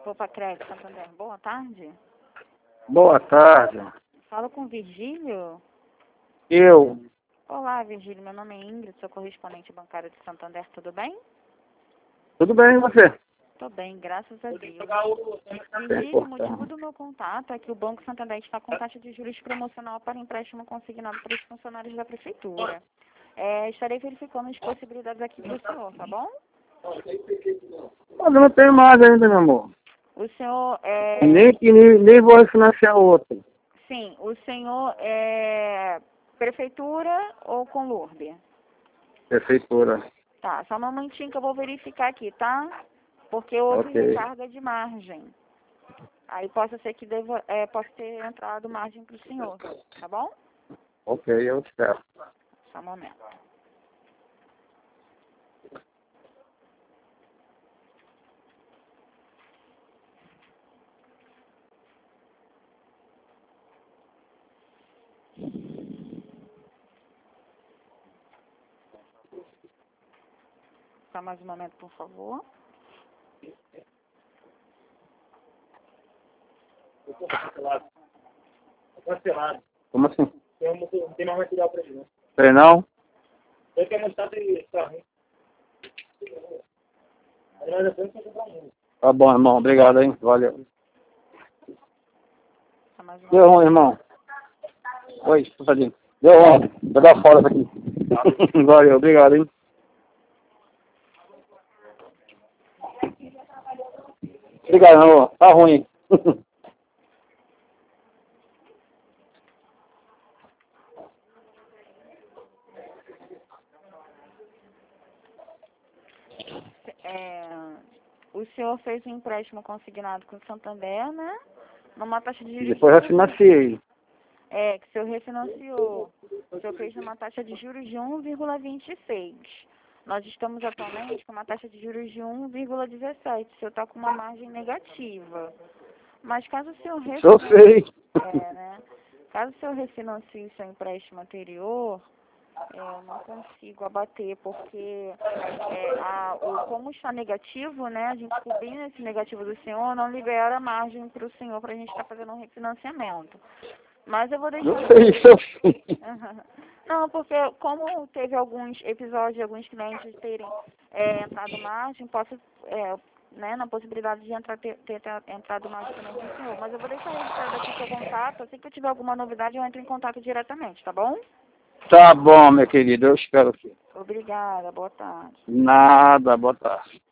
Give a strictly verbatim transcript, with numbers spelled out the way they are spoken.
Opa, Crédito Santander, boa tarde. Boa tarde. Falo com o Virgílio. Eu. Olá, Virgílio, meu nome é Ingrid, sou correspondente bancário de Santander, tudo bem? Tudo bem, e você? Tô bem, graças a Deus. Virgílio, o motivo do meu contato é que o Banco Santander está com taxa de juros promocional para empréstimo consignado para os funcionários da Prefeitura. É, estarei verificando as possibilidades aqui para o senhor, tá bom? Mas eu não tenho mais ainda, meu amor. O senhor é... Nem, nem, nem vou refinanciar outro. Sim, o senhor é Prefeitura ou com Lourdes? Prefeitura. Tá, só um momentinho que eu vou verificar aqui, tá? Porque houve Ok. recarga de margem. Aí possa ser que deva, é, possa ter entrado margem para o senhor, tá bom? Ok, eu espero. Só um momento. Só mais um momento, por favor. Cancelado. Como assim? Tem, não tem mais material para ele, né? Tem não? Eu quero mostrar para ele, tá? Aliás, depois eu vou comprar um. Tá bom, irmão. Obrigado, hein? Valeu. Só mais um Deu momento. ruim, irmão. Oi, Tadinho. Deu ruim. Vou dar fora isso aqui. Valeu, obrigado, hein? Obrigado, meu amor. Tá ruim. É, o senhor fez um empréstimo consignado com o Santander, né? Numa taxa de juros Depois de... refinanciei. É, que o senhor refinanciou. O senhor fez numa taxa de juros de um vírgula vinte e seis. Nós estamos atualmente com uma taxa de juros de um vírgula dezessete. O senhor está com uma margem negativa. Mas caso o senhor Eu sei. É, né? Caso o senhor refinancie seu empréstimo anterior, é, eu não consigo abater, porque é, a, o, como está negativo, né, a gente cobrindo esse negativo do senhor, não libera margem para o senhor para a gente estar tá fazendo um refinanciamento. Mas eu vou deixar... Eu sei, isso eu sei. Não, porque como teve alguns episódios de alguns clientes terem é, entrado margem, posso... É, né, na possibilidade de entrar, ter, ter, ter entrado mais também com o senhor. Mas eu vou deixar registrado aqui seu contato. Assim que eu tiver alguma novidade, eu entro em contato diretamente, tá bom? Tá bom, meu querido. Eu espero que. Obrigada, boa tarde. Nada, boa tarde.